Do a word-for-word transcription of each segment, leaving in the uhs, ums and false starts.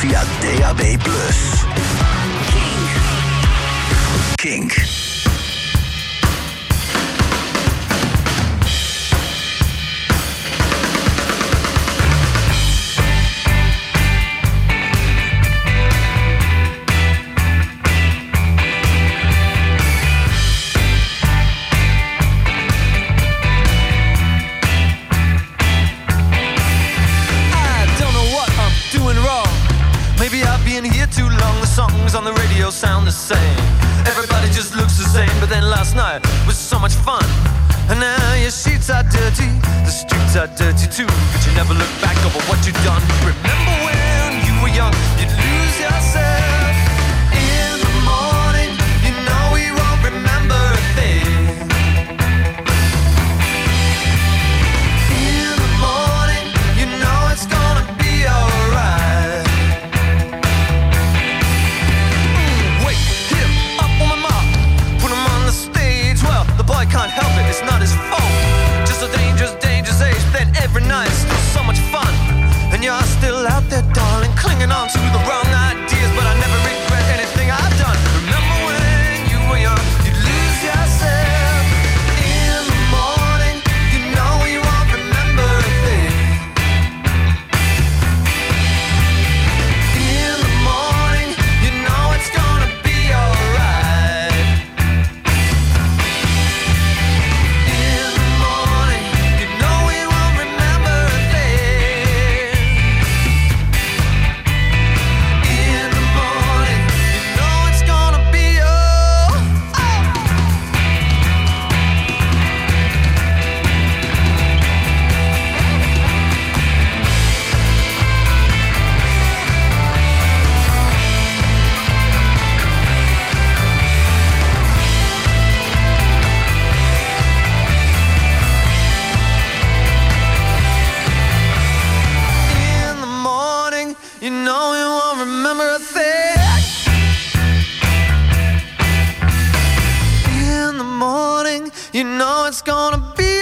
via D A B plus. Kink. Kink. On the radio sound the same. Everybody just looks the same. But then last night was so much fun. And now your sheets are dirty, the streets are dirty too. But you never look back over what you've done. Remember when you were young, you'd lose yourself. In the morning, you know we won't remember a thing. In the morning, you know it's gonna be alright. The boy can't help it, it's not his fault. Just a dangerous, dangerous age. Then every night, still so much fun. And you're still out there, darling, clinging on to the wrong ideas. But I never regret anything I've done. Remember when you were young, you'd lose yourself. In the morning, you know you won't remember a thing. In the morning, you know it's gonna be alright. You know it's gonna be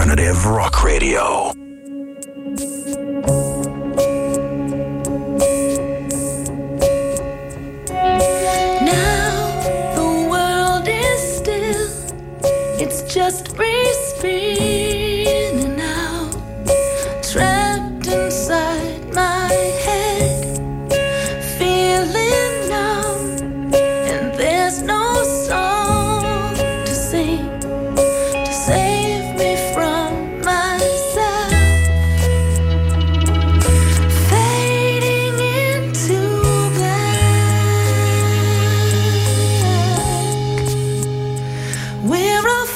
Alternative Rock Radio. Just free spinning out, trapped inside my head, feeling numb, and there's no song to sing to save me from myself, fading into black. We're a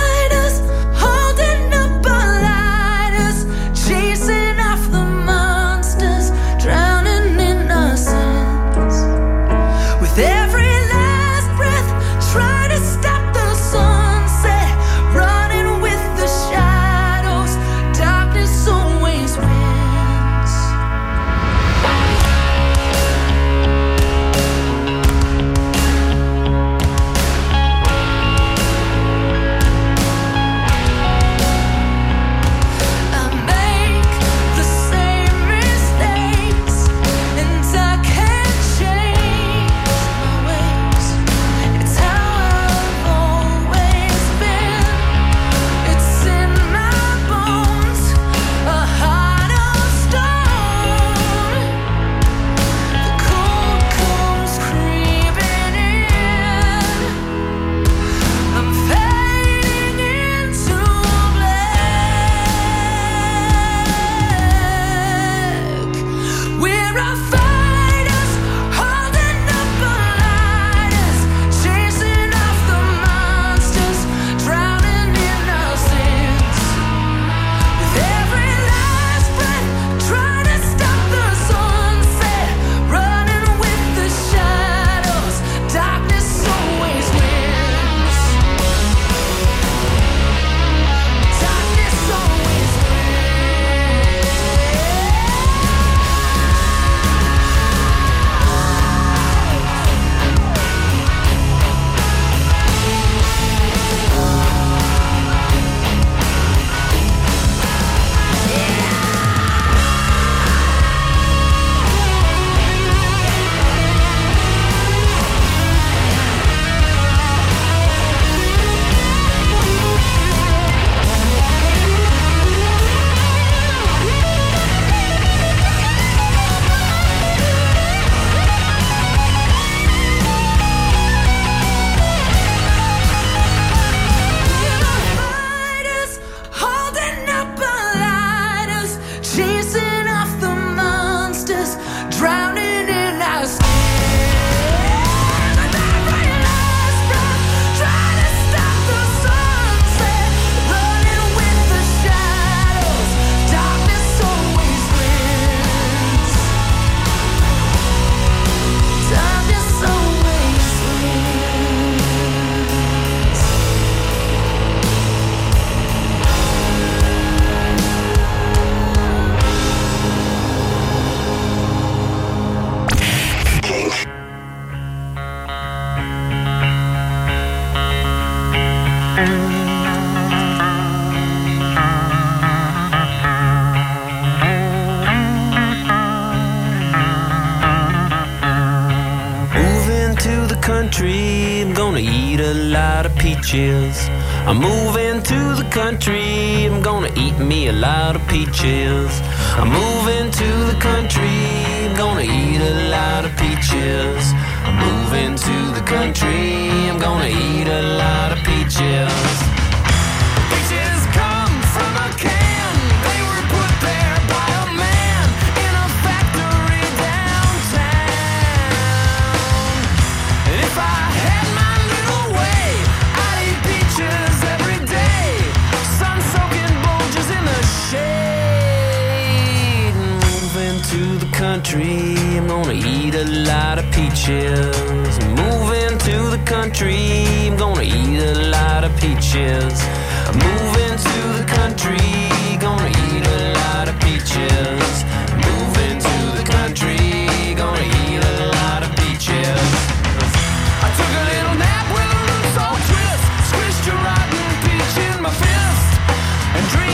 country, I'm gonna eat a lot of peaches. I'm moving to the country, I'm gonna eat me a lot of peaches. I'm moving to the country, I'm gonna eat a lot of peaches. I'm moving to the country, I'm gonna eat a lot of peaches. Peaches come from a can, they were put there by a man in a factory downtown. And if I had my little way, I'd eat peaches every day. Sun-soaking bulges in the shade. Moving to the country, I'm gonna eat a lot of peaches. Moving to the country, I'm gonna eat a lot of peaches. Moving to the country, gonna eat a lot of peaches. Moving to the country, gonna eat a lot of peaches. I took a little nap with a loose old twist, squished a rotten peach in my fist, and dreamed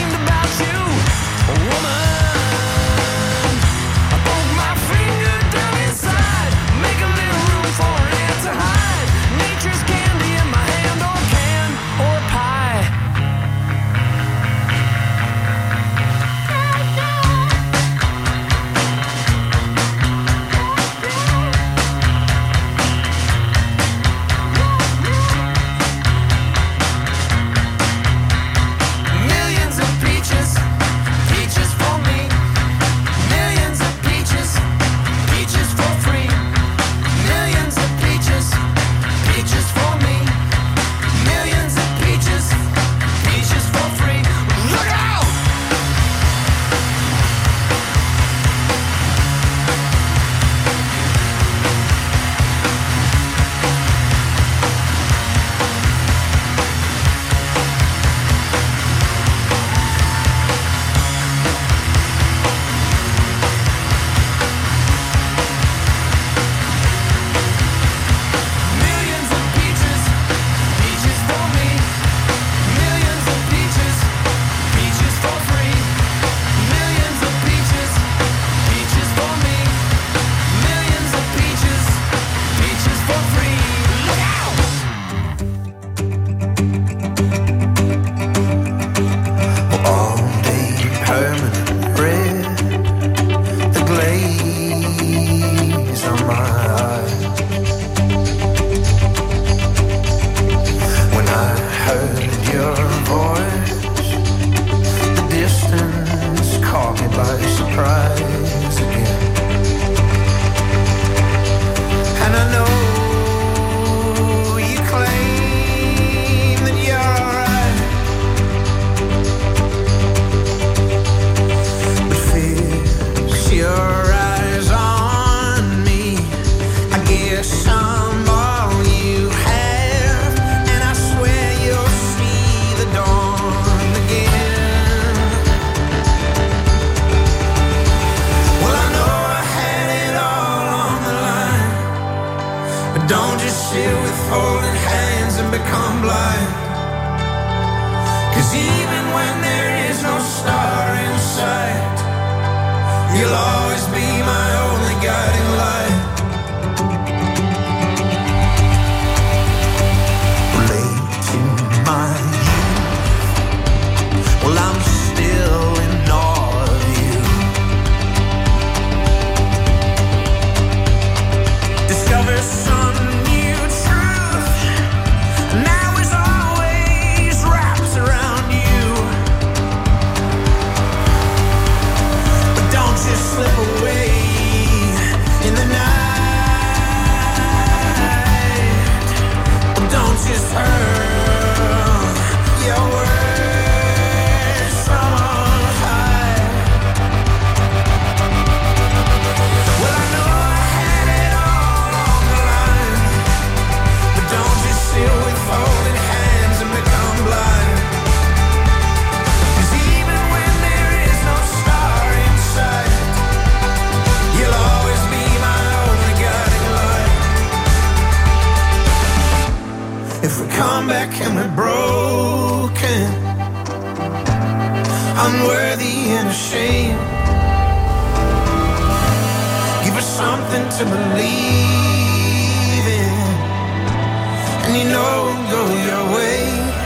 some all you have, and I swear you'll see the dawn again. Well, I know I had it all on the line, but don't just sit with folded hands and become blind. 'Cause even when there is no star in sight, you'll always be my only guiding light. Late in my youth, well, I'm still in awe of you. Discover some new truth, now is always wrapped around you. But don't just slip away in the night. Don't just hurl your words from on high. Well, I know I had it all on the line, but don't just sit with folded hands and become blind. 'Cause even when there is no star in sight, you'll always be my only guiding light. If we come back and we're broken, unworthy and ashamed, give us something to believe in, and you know it'll go your way.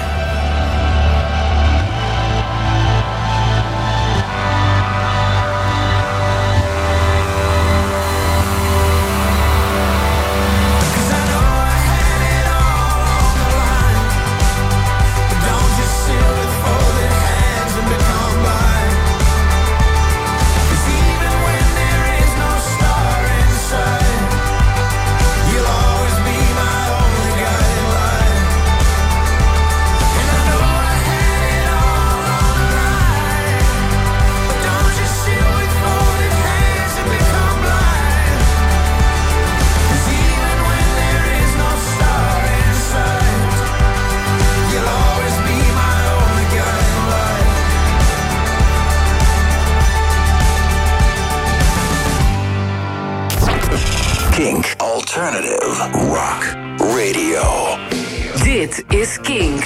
Kink Alternative Rock Radio. Dit is Kink.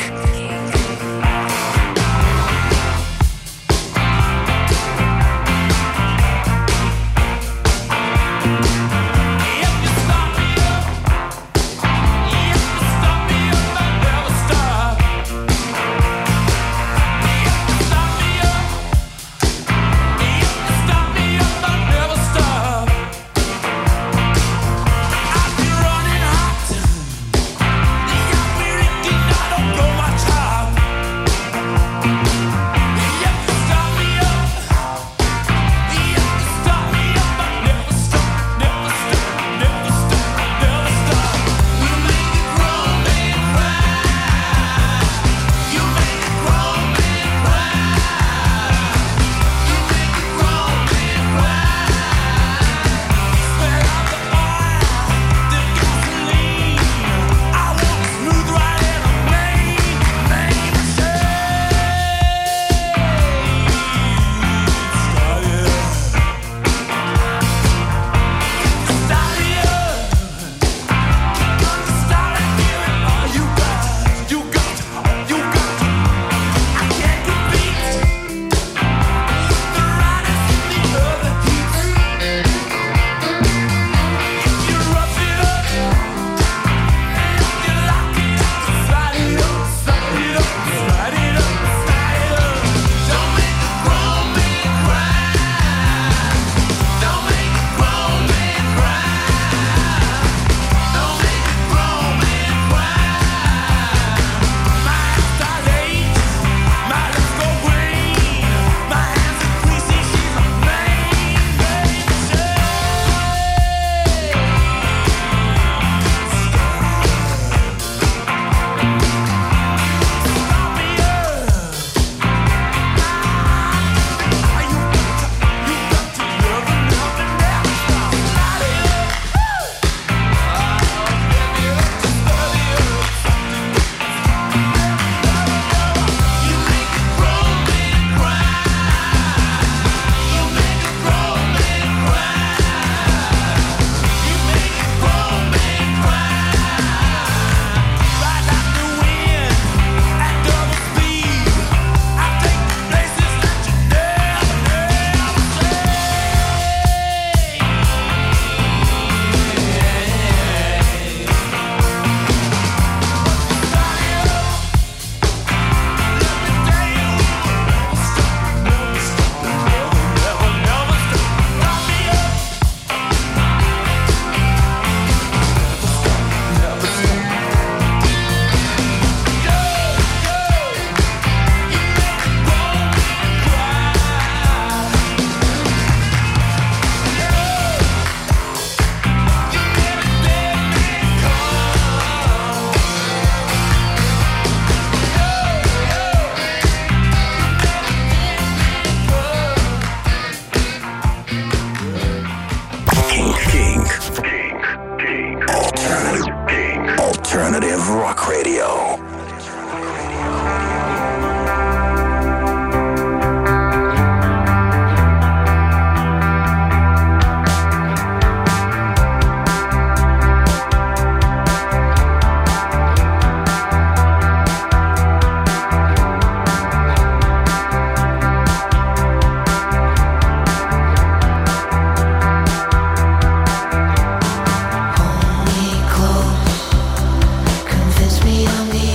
I don't go much higher. Rock Radio. Hold me close, convince me I'm the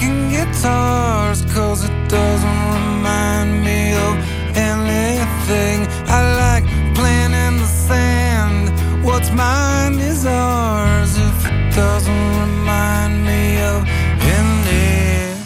picking guitars, cause it doesn't remind me of anything. I like playing in the sand, what's mine is ours. If it doesn't remind me of anything.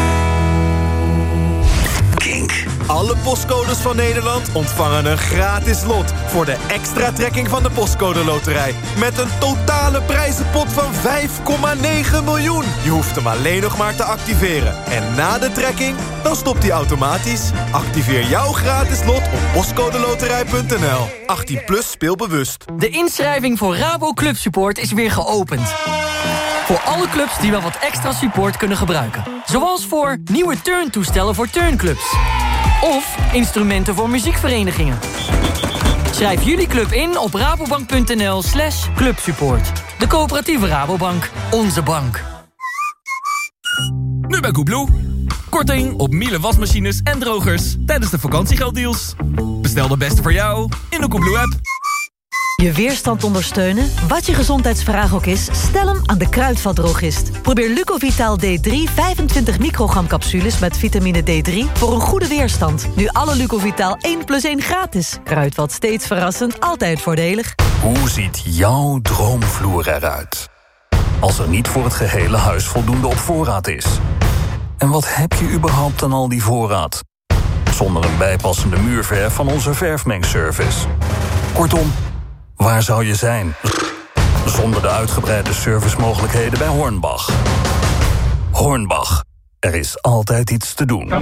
Kink. Alle postcodes van Nederland ontvangen een gratis lot voor de extra trekking van de Postcode Loterij. Met een totale prijzenpot van vijf komma negen miljoen. Je hoeft hem alleen nog maar te activeren. En na de trekking, dan stopt hij automatisch. Activeer jouw gratis lot op postcodeloterij punt n l. achttien plus speelbewust. De inschrijving voor Rabo Club Support is weer geopend. Voor alle clubs die wel wat extra support kunnen gebruiken. Zoals voor nieuwe turntoestellen voor turnclubs. Of instrumenten voor muziekverenigingen. Schrijf jullie club in op rabobank punt n l slash clubsupport. De coöperatieve Rabobank. Onze bank. Nu bij Koebloe. Korting op Miele wasmachines en drogers tijdens de vakantiegelddeals. Bestel de beste voor jou in de Koebloe-app. Je weerstand ondersteunen? Wat je gezondheidsvraag ook is, stel hem aan de Kruidvatdrogist. Probeer Lucovitaal D drie vijfentwintig microgram capsules met vitamine D drie voor een goede weerstand. Nu alle Lucovitaal één plus één gratis. Kruidvat, steeds verrassend, altijd voordelig. Hoe ziet jouw droomvloer eruit? Als er niet voor het gehele huis voldoende op voorraad is. En wat heb je überhaupt aan al die voorraad? Zonder een bijpassende muurverf van onze verfmengservice. Kortom, waar zou je zijn zonder de uitgebreide servicemogelijkheden bij Hornbach? Hornbach, er is altijd iets te doen.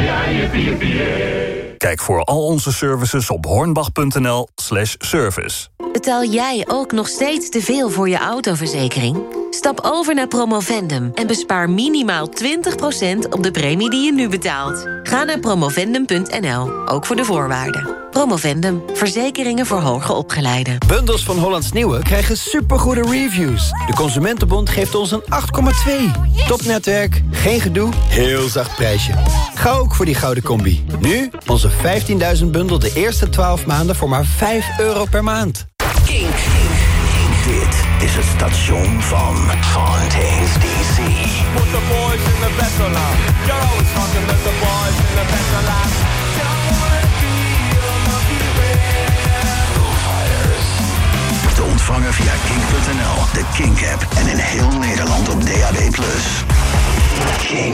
Kijk voor al onze services op hornbach punt n l slash service. Betaal jij ook nog steeds te veel voor je autoverzekering? Stap over naar Promovendum en bespaar minimaal twintig procent op de premie die je nu betaalt. Ga naar promovendum punt n l, ook voor de voorwaarden. Promovendum, verzekeringen voor hoger opgeleiden. Bundels van Hollands Nieuwe krijgen supergoede reviews. De Consumentenbond geeft ons een acht komma twee. Topnetwerk, geen gedoe, heel zacht prijsje. Ga ook voor die gouden combi. Nu onze vijftienduizend bundel de eerste twaalf maanden voor maar vijf euro per maand. Kink. Dit is het station van Fontaine's D C. Put the boys in the best of love. You're always talking about the boys in the best of love. Don't wanna be a lucky bear. Fighters. Te ontvangen via kink punt n l, de Kink-app en in heel Nederland op D A B plus. Kink.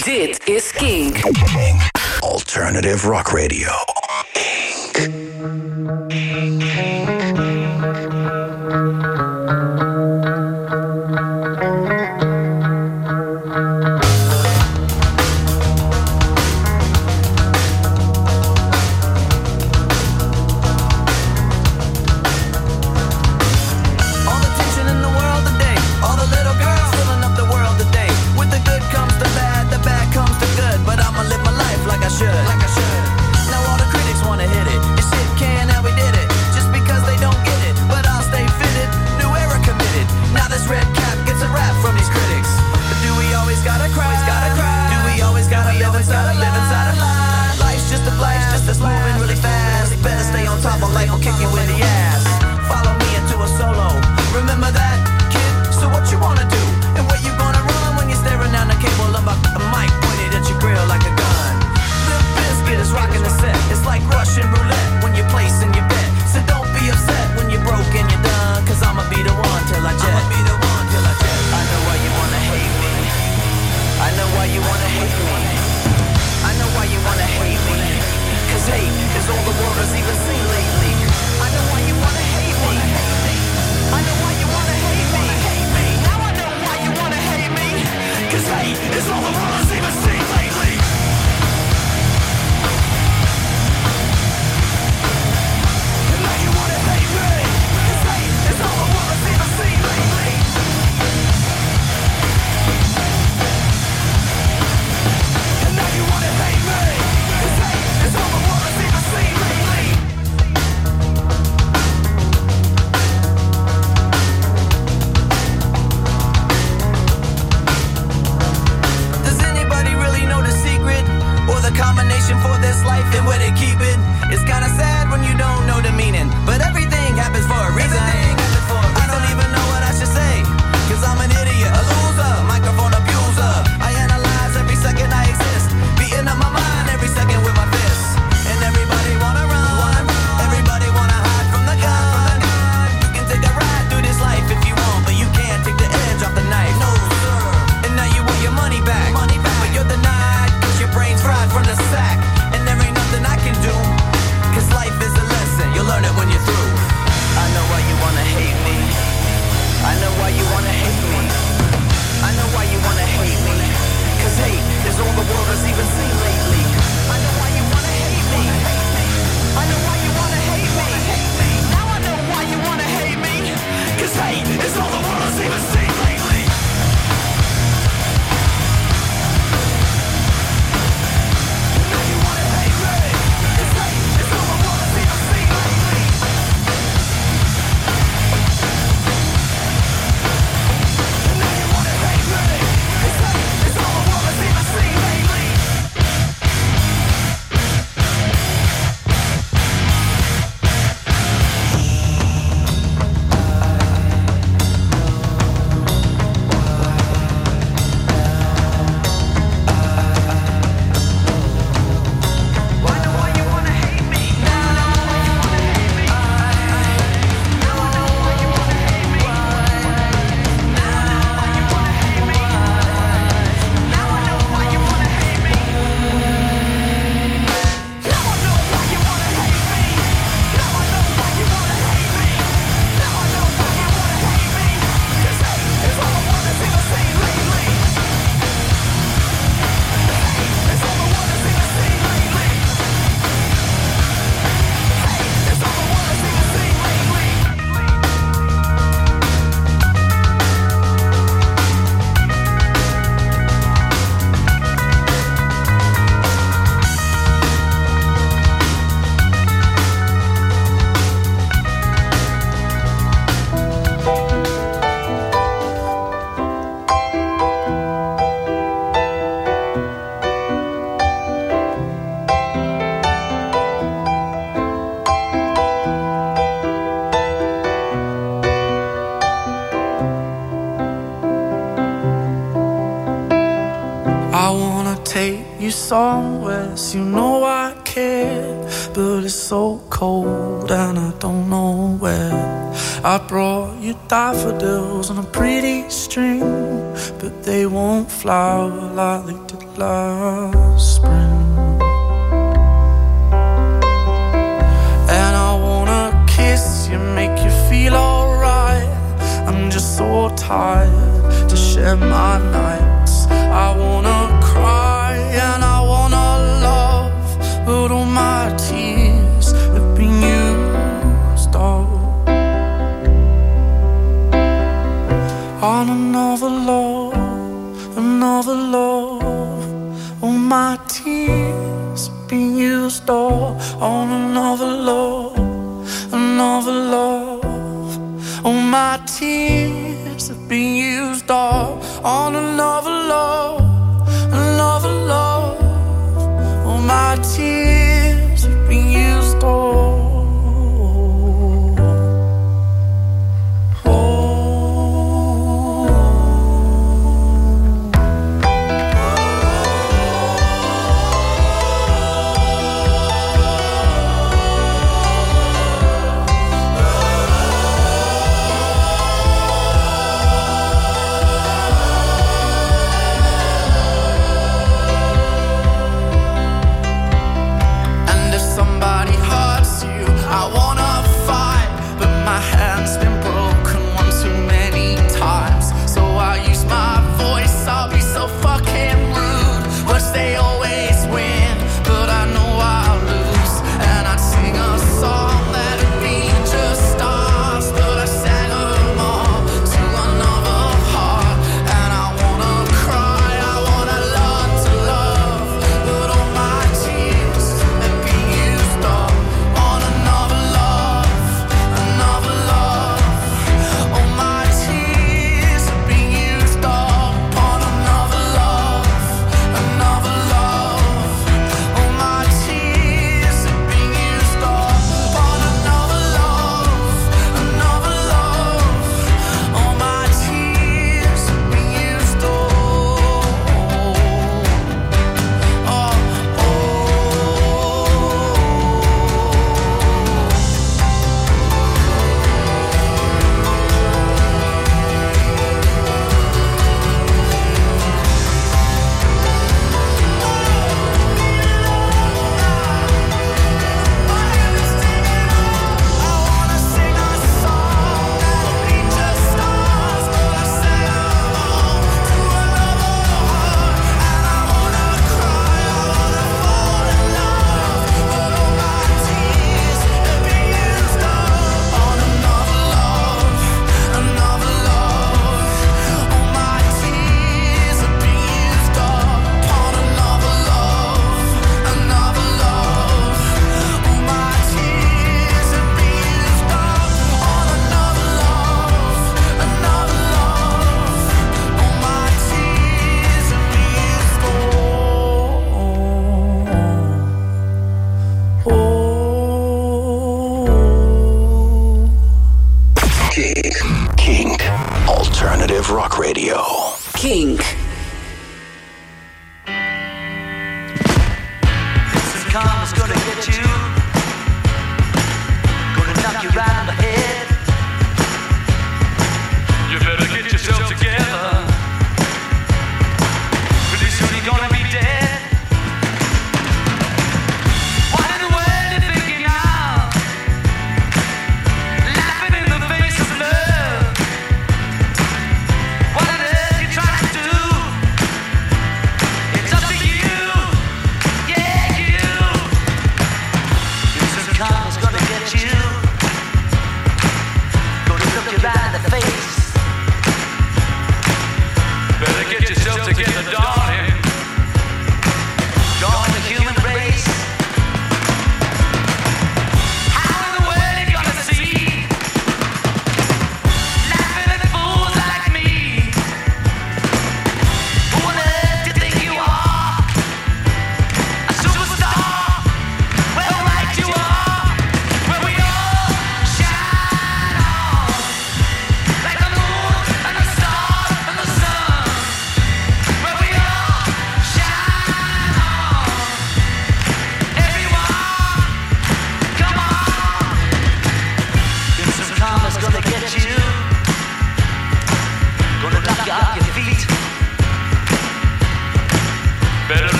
Dit is Kink. Alternative Rock Radio. somewhere, so you know I care. But it's so cold and I don't know where. I brought you daffodils on a pretty string. but they won't flower like they did last spring. And I wanna kiss you, make you feel alright. I'm just so tired to share my nights. I wanna cry and I wanna love, but all my tears have been used up on another love, another love. All my tears have been used up on another love, another love. All my tears have been used up on another love, another love. All my tears have been used up. Where we are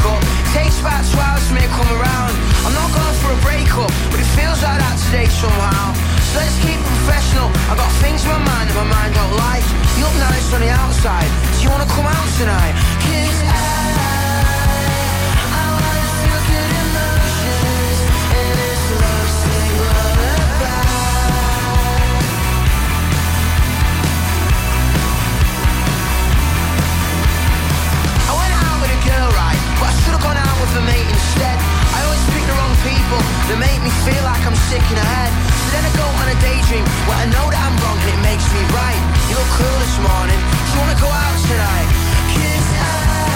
up. Takes about two hours for me to come around. I'm not going for a breakup, but it feels like that today somehow. So let's keep it professional. I got things in my mind that my mind don't like. You look nice on the outside. Do you wanna come out tonight? 'Cause I, I wanna feel good emotions in this love sing lullaby. I went out with a girl, right, but I should've gone out with a mate instead. I always pick the wrong people that make me feel like I'm sick in the head. So then I go on a daydream where I know that I'm wrong and it makes me right. You look cool this morning. Do you wanna go out tonight? 'Cause I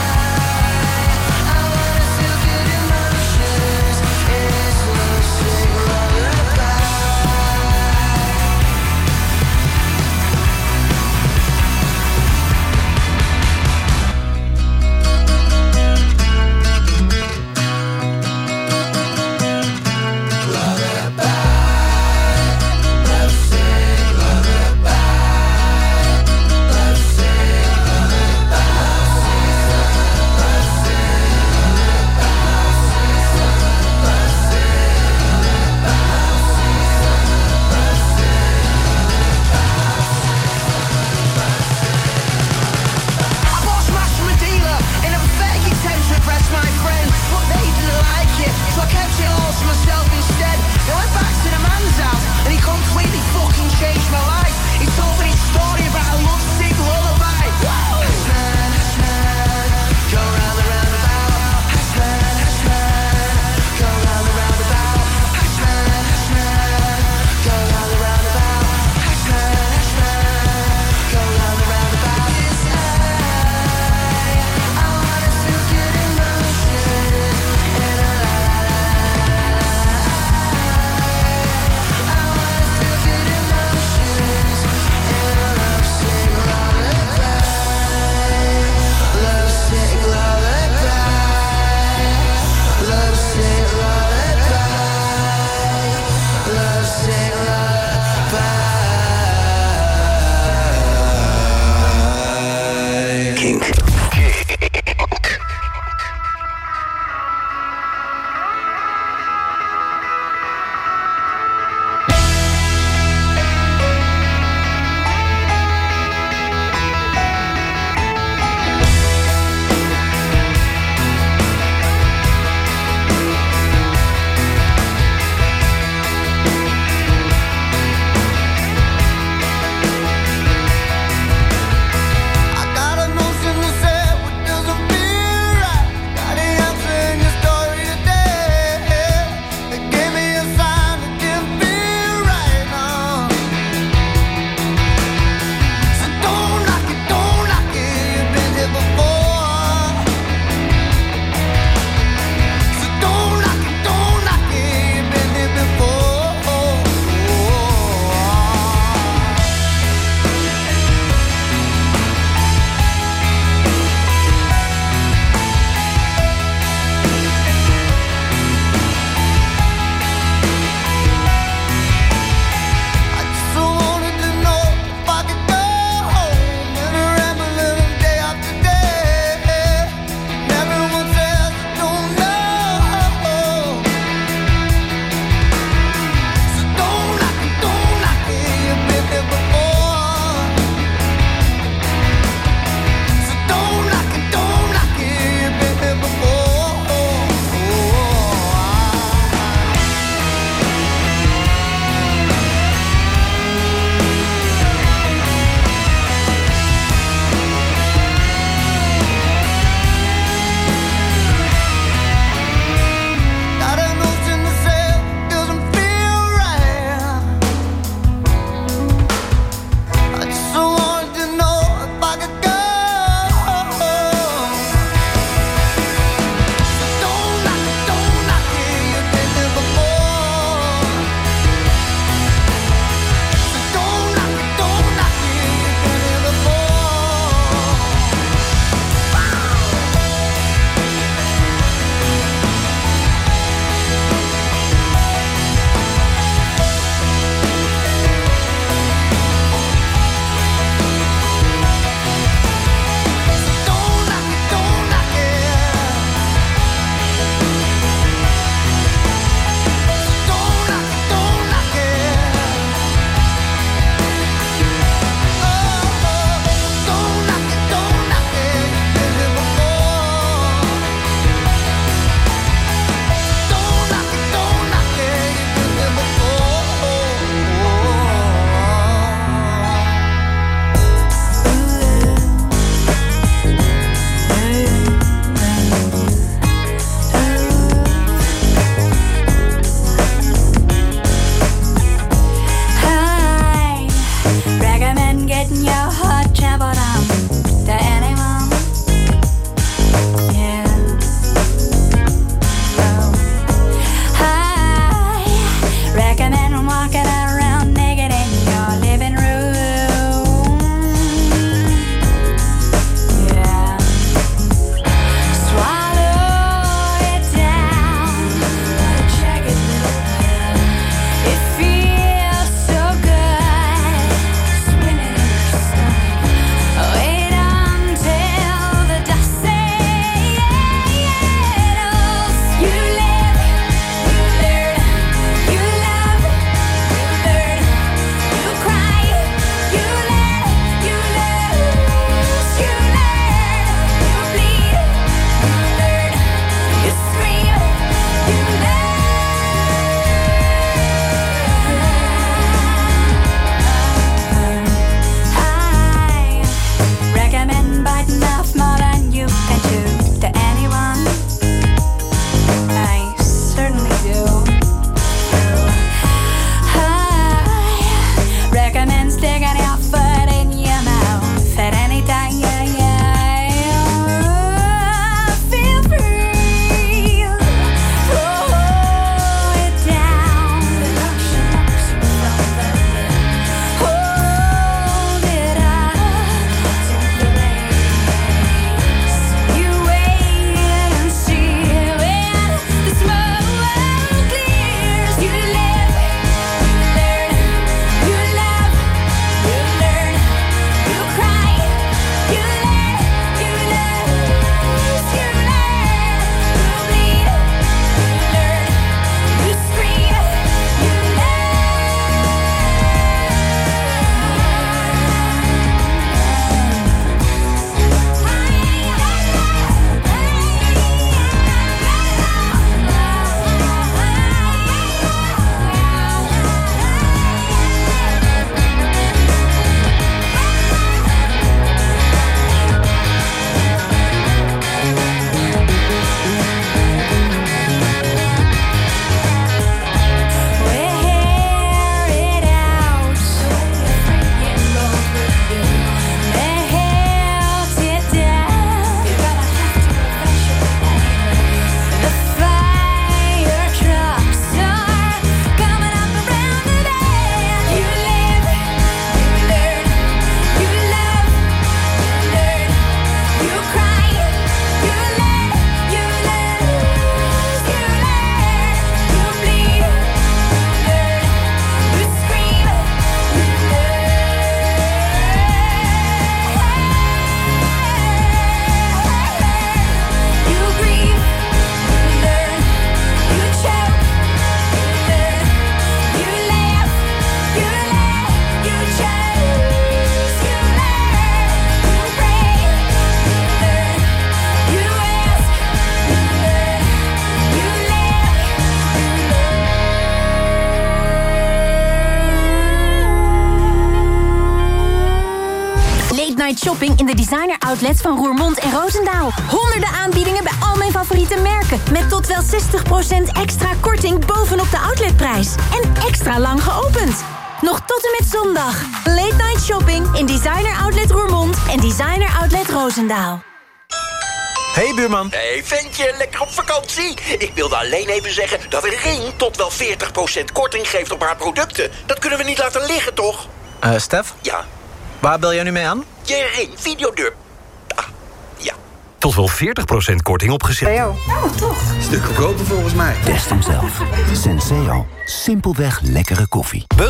night shopping in de designer outlets van Roermond en Roosendaal. Honderden aanbiedingen bij al mijn favoriete merken. Met tot wel zestig procent extra korting bovenop de outletprijs. En extra lang geopend. Nog tot en met zondag. Late night shopping in designer outlet Roermond en designer outlet Roosendaal. Hey buurman. Hey ventje, lekker op vakantie? Ik wilde alleen even zeggen dat Ring tot wel veertig procent korting geeft op haar producten. Dat kunnen we niet laten liggen, toch? Eh, uh, Stef? Ja? Waar bel jij nu mee aan? Je Ring videodeur. Ah, ja. Tot wel veertig procent korting opgezet. Hey, oh, toch? Stuk goedkoper volgens mij. Test hem zelf. Senseo. Simpelweg lekkere koffie.